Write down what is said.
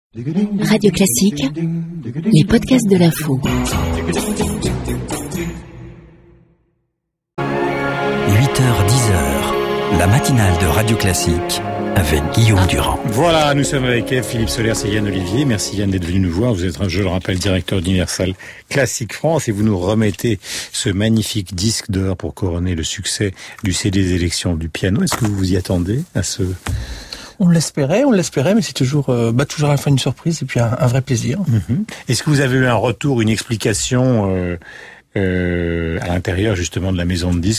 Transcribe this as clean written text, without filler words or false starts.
Radio Classique, les podcasts de l'info. 8h-10h, la matinale de Radio Classique avec Guillaume Durand. Voilà, nous sommes avec Philippe Sollers et Yann Olivier. Merci Yann d'être venu nous voir. Vous êtes, je le rappelle, directeur d'Universal Classic France et vous nous remettez ce magnifique disque d'or pour couronner le succès du CD des élections du piano. Est-ce que vous vous y attendez à ce... On l'espérait, mais c'est toujours à la fin une surprise et puis un vrai plaisir. Est-ce que vous avez eu un retour, une explication à l'intérieur justement de la maison de disques?